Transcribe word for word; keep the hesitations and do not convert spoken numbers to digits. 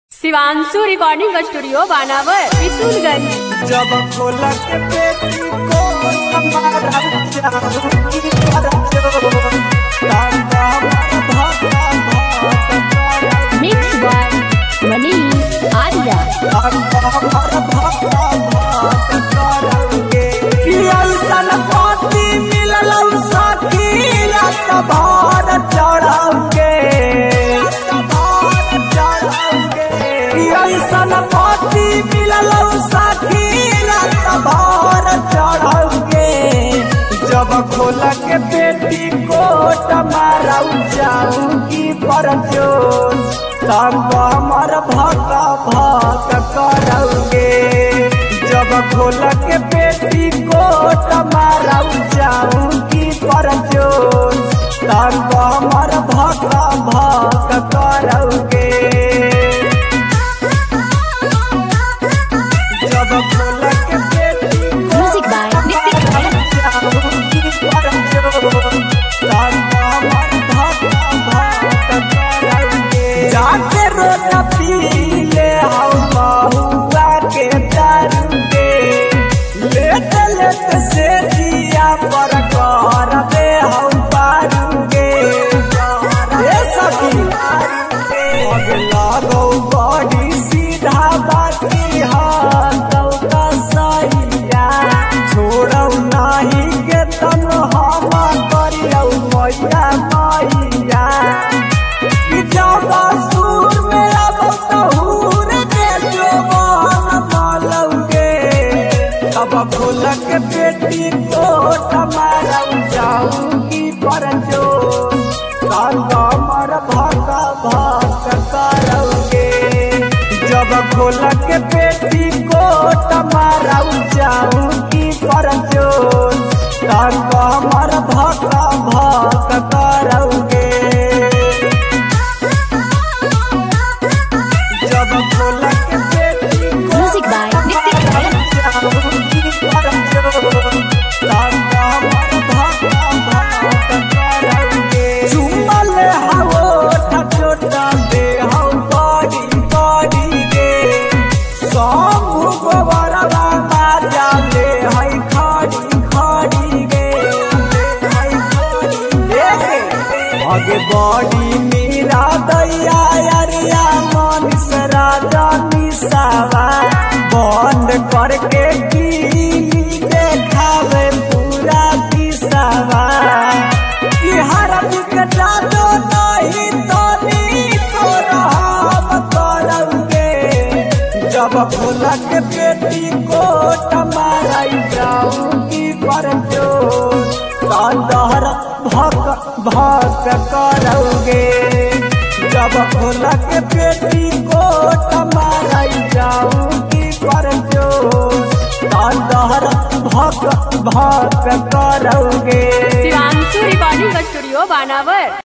Shivanshu recording studio Banawar Kishunganj. जब खोला के पेटी को हमारा जाऊंगी तांगा भागा भागा मिक्स बाय मनीष आर्या। तांगा भागा भागा करोगे कि ऐसा न पाती मिलल साथी रात भर चढ़ाओगे ऐसा न पाती मिलल साथी रात भर चढ़ाओगे। जब खोला के बेटी कोट मारा जाऊंगी पर जोर तब हमर भका भक करोगे। जब खोला के बेटी कोट मारा जाऊंगी पर जोर तब हमर भका भक करोगे। म्यूजिक बाय जाके रोटा पीले हम बहुआ के दारूगे लेते लेते से दिया पर कर दे हम पारूगे। ये सभी अगला गो बड़ी सीधा बाकी हाथ का सैया छोड़ौ नहीं के तन हम करियौ मैया मैया कि जब सुर में अब तहूर दे जो मन मालौगे। अब खोल के बेटी को हमारा जाऊंगी पर जो मर भका भक करोगे। जब खोल के बेटी को हमारा जाऊंगी पर जो मर भका भक करोगे। जब खोल के बेटी को म्यूजिक बाय जाऊंगी पर जो मर भका भक करोगे। चुमल हवो छोटा दे हम बड़ी बड़ी गे सब गोबरवा माजा ले हई खड़ी खड़ी गे हई खड़ी गे आगे बड़ी मीरा दैया अरिया मनीष राजा निसावा बंद करके की देखावे पूरा दिशावा कि हर विकटा दो नहीं तो नी तो राम करोगे। जब खोला के बेटी को हमारा जाऊंगी पर जोर दहर भक भक करोगे। जब खोला के बेटी को हमारा जाऊंगी पर जोर दहर भक भक करोगे। शिवांशु रिकॉर्डिंग स्टूडियो बानावर।